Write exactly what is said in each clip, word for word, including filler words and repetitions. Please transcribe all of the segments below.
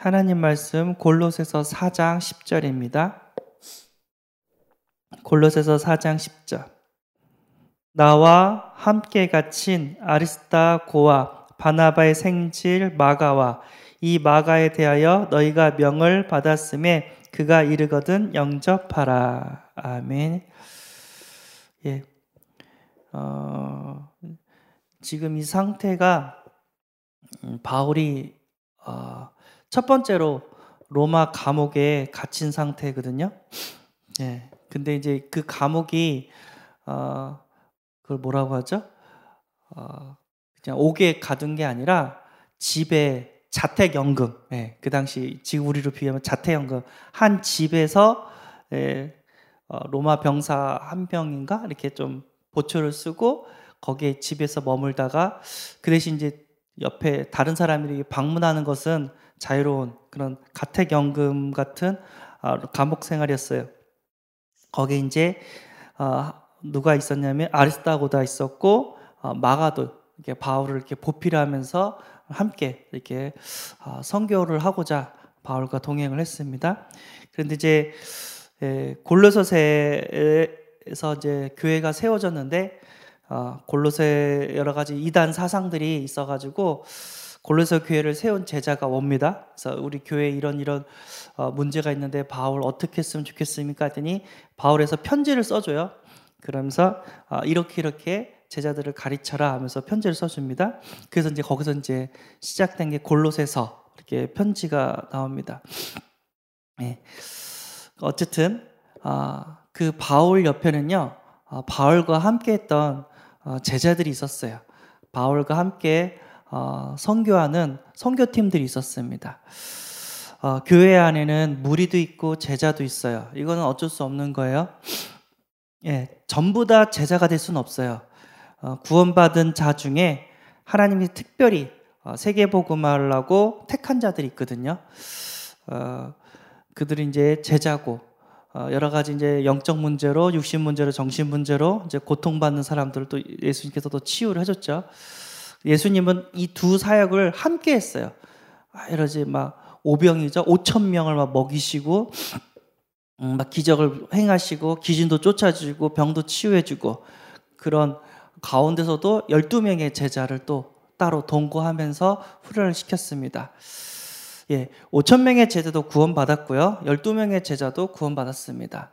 하나님 말씀 골로새서 사 장 십 절입니다. 골로새서 사 장 십 절. 나와 함께 갇힌 아리스다고와 바나바의 생질 마가와 이 마가에 대하여 너희가 명을 받았음에 그가 이르거든 영접하라. 아멘. 예. 어, 지금 이 상태가 바울이 어, 첫 번째로 로마 감옥에 갇힌 상태거든요. 예. 근데 이제 그 감옥이 어, 그걸 뭐라고 하죠? 어, 그냥 옥에 가둔 게 아니라 집에 자택연금. 예. 그 당시 지금 우리로 비하면 자택연금 한 집에서 예, 어, 로마 병사 한 명인가 이렇게 좀 보초를 쓰고 거기에 집에서 머물다가 그 대신 이제 옆에 다른 사람들이 방문하는 것은 자유로운 그런 가택연금 같은 감옥 생활이었어요. 거기에 이제 누가 있었냐면 아리스다고가 있었고 마가도 이렇게 바울을 이렇게 보필하면서 함께 이렇게 선교를 하고자 바울과 동행을 했습니다. 그런데 이제 골로새에서 이제 교회가 세워졌는데 어, 골로새 여러 가지 이단 사상들이 있어가지고 골로새 교회를 세운 제자가 옵니다. 그래서 우리 교회에 이런 이런 어, 문제가 있는데 바울 어떻게 했으면 좋겠습니까? 했더니 바울에서 편지를 써줘요. 그러면서 어, 이렇게 이렇게 제자들을 가르쳐라 하면서 편지를 써줍니다. 그래서 이제 거기서 이제 시작된 게 골로새서 이렇게 편지가 나옵니다. 네. 어쨌든 어, 그 바울 옆에는요 어, 바울과 함께했던 어, 제자들이 있었어요. 바울과 함께 어, 선교하는 선교팀들이 있었습니다. 어, 교회 안에는 무리도 있고 제자도 있어요. 이거는 어쩔 수 없는 거예요. 예, 전부 다 제자가 될 수는 없어요. 어, 구원받은 자 중에 하나님이 특별히 어, 세계복음화하려고 택한 자들이 있거든요. 어, 그들이 이제 제자고 여러 가지 이제 영적 문제로, 육신 문제로, 정신 문제로 이제 고통받는 사람들을 또 예수님께서 또 치유를 해줬죠. 예수님은 이 두 사역을 함께 했어요. 아, 이러지 막 오병이죠. 오천 명을 막 먹이시고, 음, 막 기적을 행하시고, 기진도 쫓아주고, 병도 치유해주고, 그런 가운데서도 열두 명의 제자를 또 따로 동거하면서 훈련을 시켰습니다. 예, 오천 명의 제자도 구원받았고요. 열두 명의 제자도 구원받았습니다.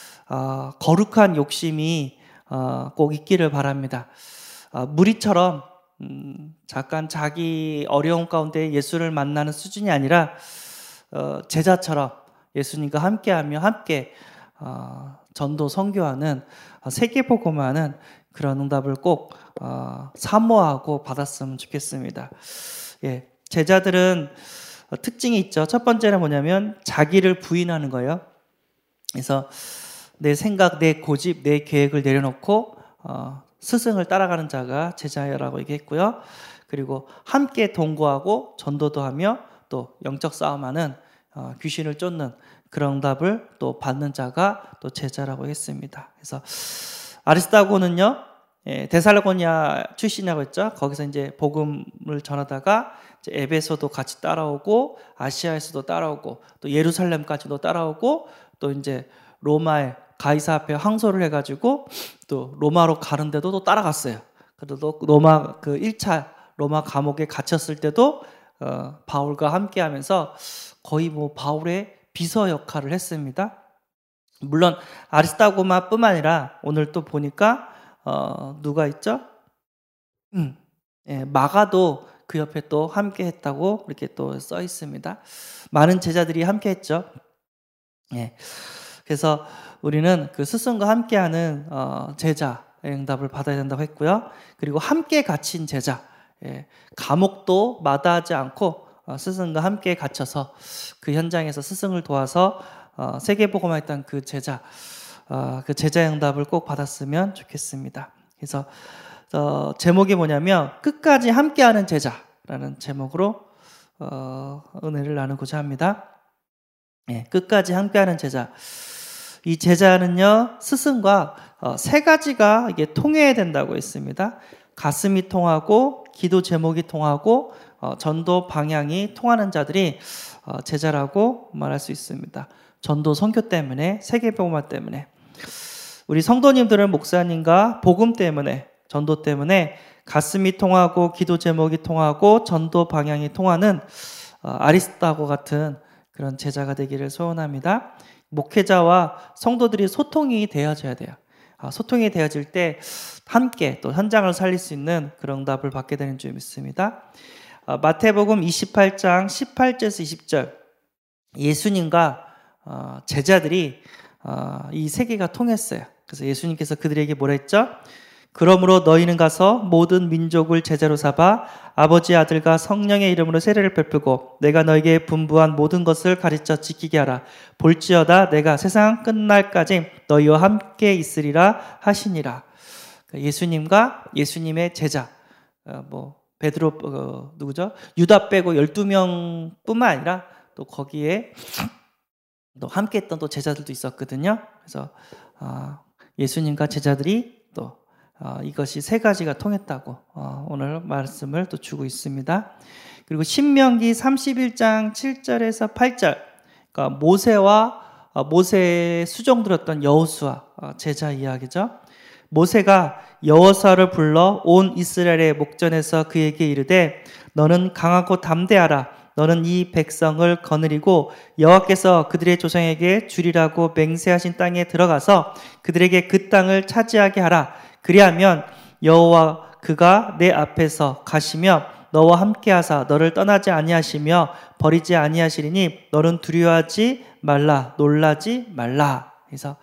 어, 거룩한 욕심이 어, 꼭 있기를 바랍니다. 어, 무리처럼 음, 잠깐 자기 어려움 가운데 예수를 만나는 수준이 아니라 어, 제자처럼 예수님과 함께하며 함께 어, 전도 선교하는 어, 세계복음화하는 그런 응답을 꼭 어, 사모하고 받았으면 좋겠습니다. 예, 제자들은 특징이 있죠. 첫 번째는 뭐냐면 자기를 부인하는 거예요. 그래서 내 생각, 내 고집, 내 계획을 내려놓고 어, 스승을 따라가는 자가 제자라고 얘기했고요. 그리고 함께 동거하고 전도도 하며 또 영적 싸움하는 어, 귀신을 쫓는 그런 응답을 또 받는 자가 또 제자라고 했습니다. 그래서 아리스다고는요, 예, 데살로니가 출신이라고 했죠. 거기서 이제 복음을 전하다가 이제 에베소도 같이 따라오고 아시아에서도 따라오고 또 예루살렘까지도 따라오고 또 이제 로마에 가이사 앞에 항소를 해가지고 또 로마로 가는데도 또 따라갔어요. 그래도 로마 그 일 차 로마 감옥에 갇혔을 때도 어, 바울과 함께하면서 거의 뭐 바울의 비서 역할을 했습니다. 물론 아리스다고마뿐만 아니라 오늘 또 보니까 어, 누가 있죠? 음, 예, 마가도 그 옆에 또 함께 했다고 이렇게 또 써 있습니다. 많은 제자들이 함께 했죠. 예. 그래서 우리는 그 스승과 함께하는 어, 제자의 응답을 받아야 된다고 했고요. 그리고 함께 갇힌 제자, 예. 감옥도 마다하지 않고 어, 스승과 함께 갇혀서 그 현장에서 스승을 도와서 어, 세계복음화했던 그 제자, 어, 그 제자의 응답을 꼭 받았으면 좋겠습니다. 그래서 어, 제목이 뭐냐면 끝까지 함께하는 제자라는 제목으로 어, 은혜를 나누고자 합니다. 예, 끝까지 함께하는 제자. 이 제자는요 스승과 어, 세 가지가 이게 통해야 된다고 했습니다. 가슴이 통하고 기도 제목이 통하고 어, 전도 방향이 통하는 자들이 어, 제자라고 말할 수 있습니다. 전도 선교 때문에, 세계복음화 때문에, 우리 성도님들은 목사님과 복음 때문에, 전도 때문에 가슴이 통하고 기도 제목이 통하고 전도 방향이 통하는 어, 아리스타고 같은 그런 제자가 되기를 소원합니다. 목회자와 성도들이 소통이 되어져야 돼요. 아, 소통이 되어질 때 함께 또 현장을 살릴 수 있는 그런 응답을 받게 되는 줄 믿습니다. 아, 마태복음 이십팔 장 십팔 절에서 이십 절, 예수님과 어, 제자들이 어, 이 세계가 통했어요. 그래서 예수님께서 그들에게 뭐라 했죠? 그러므로 너희는 가서 모든 민족을 제자로 삼아 아버지, 아들과 성령의 이름으로 세례를 베풀고 내가 너에게 분부한 모든 것을 가르쳐 지키게 하라. 볼지어다 내가 세상 끝날까지 너희와 함께 있으리라 하시니라. 예수님과 예수님의 제자, 어, 뭐 베드로 어, 누구죠? 유다 빼고 열두 명뿐만 아니라 또 거기에 또 함께했던 또 제자들도 있었거든요. 그래서 어, 예수님과 제자들이 또 어, 이것이 세 가지가 통했다고 어, 오늘 말씀을 또 주고 있습니다. 그리고 신명기 삼십일 장 칠 절에서 팔 절, 그러니까 모세와 어, 모세의 수종 들었던 여호수아 어, 제자 이야기죠. 모세가 여호수아를 불러 온 이스라엘의 목전에서 그에게 이르되 너는 강하고 담대하라. 너는 이 백성을 거느리고 여호와께서 그들의 조상에게 주리라고 맹세하신 땅에 들어가서 그들에게 그 땅을 차지하게 하라. 그리하면 여호와 그가 내 앞에서 가시며 너와 함께하사 너를 떠나지 아니하시며 버리지 아니하시리니 너는 두려워하지 말라, 놀라지 말라. 그래서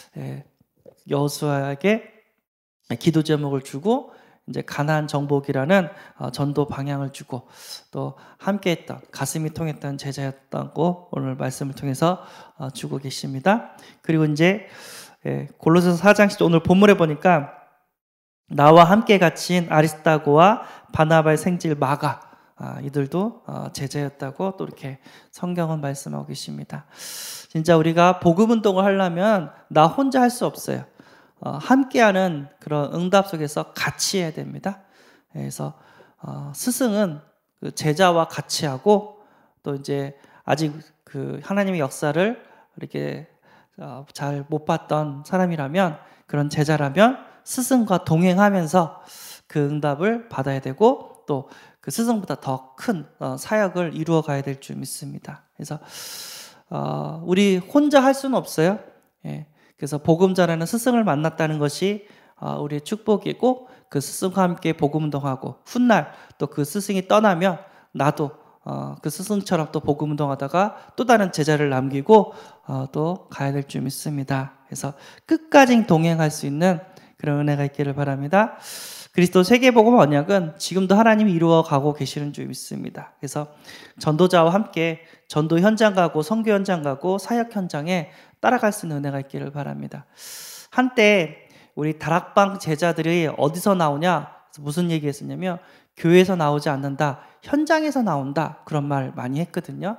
여호수아에게 기도 제목을 주고 이제 가나안 정복이라는 전도 방향을 주고 또 함께했던, 가슴이 통했던 제자였다고 오늘 말씀을 통해서 주고 계십니다. 그리고 이제 골로새서 사 장 오늘 본문에 보니까 나와 함께 갇힌 아리스타고와 바나바의 생질 마가, 아, 이들도 어, 제자였다고 또 이렇게 성경은 말씀하고 계십니다. 진짜 우리가 복음 운동을 하려면 나 혼자 할 수 없어요. 어, 함께하는 그런 응답 속에서 같이 해야 됩니다. 그래서 어, 스승은 그 제자와 같이 하고 또 이제 아직 그 하나님의 역사를 이렇게 어, 잘 못 봤던 사람이라면, 그런 제자라면 스승과 동행하면서 그 응답을 받아야 되고 또 그 스승보다 더 큰 사역을 이루어 가야 될 줄 믿습니다. 그래서 어, 우리 혼자 할 수는 없어요. 예. 그래서 복음 전하는 스승을 만났다는 것이 어, 우리의 축복이고, 그 스승과 함께 복음 운동하고 훗날 또 그 스승이 떠나면 나도 어, 그 스승처럼 또 복음 운동하다가 또 다른 제자를 남기고 어, 또 가야 될 줄 믿습니다. 그래서 끝까지 동행할 수 있는 그런 은혜가 있기를 바랍니다. 그리스도 세계복음 언약은 지금도 하나님이 이루어 가고 계시는 줄 믿습니다. 그래서 전도자와 함께 전도 현장 가고 선교 현장 가고 사역 현장에 따라갈 수 있는 은혜가 있기를 바랍니다. 한때 우리 다락방 제자들이 어디서 나오냐, 무슨 얘기 했었냐면 교회에서 나오지 않는다, 현장에서 나온다, 그런 말 많이 했거든요.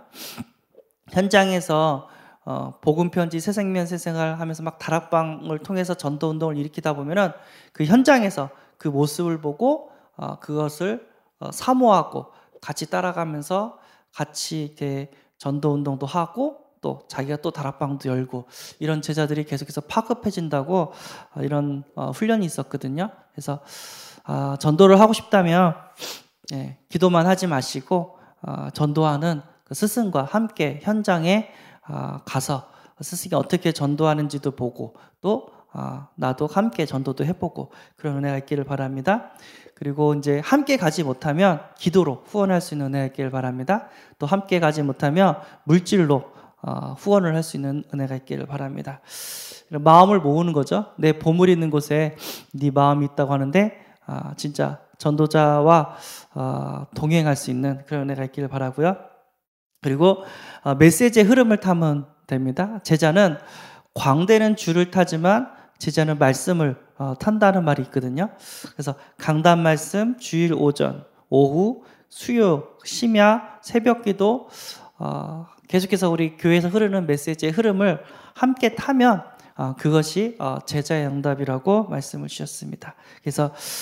현장에서 어, 복음편지 새생명 새생활 하면서 막 다락방을 통해서 전도운동을 일으키다 보면은 그 현장에서 그 모습을 보고 어, 그것을 어, 사모하고 같이 따라가면서 같이 이렇게 전도운동도 하고 또 자기가 또 다락방도 열고, 이런 제자들이 계속해서 파급해진다고 어, 이런 어, 훈련이 있었거든요. 그래서 어, 전도를 하고 싶다면 예, 기도만 하지 마시고 어, 전도하는 그 스승과 함께 현장에 어, 가서 스승이 어떻게 전도하는지도 보고 또 어, 나도 함께 전도도 해보고 그런 은혜가 있기를 바랍니다. 그리고 이제 함께 가지 못하면 기도로 후원할 수 있는 은혜가 있기를 바랍니다. 또 함께 가지 못하면 물질로 어, 후원을 할 수 있는 은혜가 있기를 바랍니다. 마음을 모으는 거죠. 내 보물 있는 곳에 네 마음이 있다고 하는데 어, 진짜 전도자와 어, 동행할 수 있는 그런 은혜가 있기를 바라고요. 그리고 어, 메시지의 흐름을 타면 됩니다. 제자는 광대는 줄을 타지만 제자는 말씀을 어, 탄다는 말이 있거든요. 그래서 강단 말씀, 주일 오전, 오후, 수요, 심야, 새벽기도 어, 계속해서 우리 교회에서 흐르는 메시지의 흐름을 함께 타면 어, 그것이 어, 제자의 응답이라고 말씀을 주셨습니다. 그래서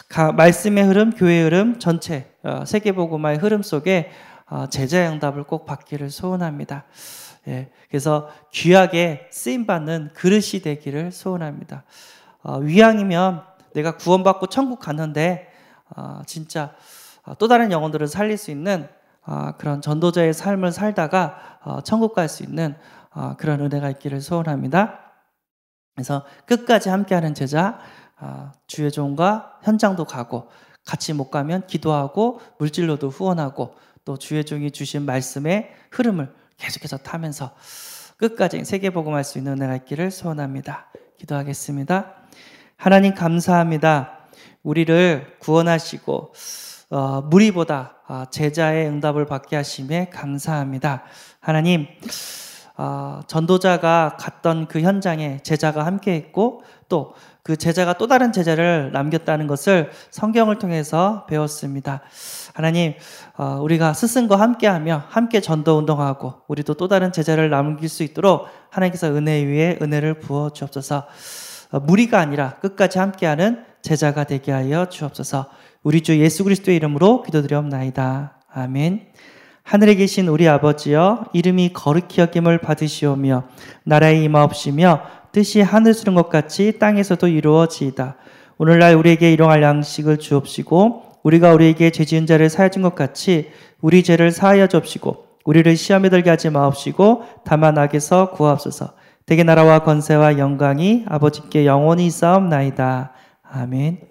가, 말씀의 흐름, 교회의 흐름, 전체 어, 세계복음화의 흐름 속에 어, 제자의 응답을 꼭 받기를 소원합니다. 예, 그래서 귀하게 쓰임받는 그릇이 되기를 소원합니다. 어, 위양이면 내가 구원받고 천국 갔는데 어, 진짜 어, 또 다른 영혼들을 살릴 수 있는 어, 그런 전도자의 삶을 살다가 어, 천국 갈 수 있는 어, 그런 은혜가 있기를 소원합니다. 그래서 끝까지 함께하는 제자, 어, 주의 종과 현장도 가고 같이 못 가면 기도하고 물질로도 후원하고 또 주의 종이 주신 말씀의 흐름을 계속해서 타면서 끝까지 세계복음할 수 있는 은혜가 있기를 소원합니다. 기도하겠습니다. 하나님 감사합니다. 우리를 구원하시고 어, 무리보다 어, 제자의 응답을 받게 하심에 감사합니다. 하나님 어, 전도자가 갔던 그 현장에 제자가 함께했고 또 그 제자가 또 다른 제자를 남겼다는 것을 성경을 통해서 배웠습니다. 하나님 어, 우리가 스승과 함께하며 함께 전도운동하고 우리도 또 다른 제자를 남길 수 있도록 하나님께서 은혜 위에 은혜를 부어 주옵소서. 어, 무리가 아니라 끝까지 함께하는 제자가 되게 하여 주옵소서. 우리 주 예수 그리스도의 이름으로 기도드리옵나이다. 아멘. 하늘에 계신 우리 아버지여, 이름이 거룩히 여김을 받으시오며 나라의 임하옵시며 뜻이 하늘에서 이룬 것 같이 땅에서도 이루어지이다. 오늘날 우리에게 일용할 양식을 주옵시고 우리가 우리에게 죄 지은 자를 사하여 준 것 같이 우리 죄를 사하여 주옵시고 우리를 시험에 들게 하지 마옵시고 다만 악에서 구하옵소서. 대개 나라와 권세와 영광이 아버지께 영원히 있사옵나이다. 아멘.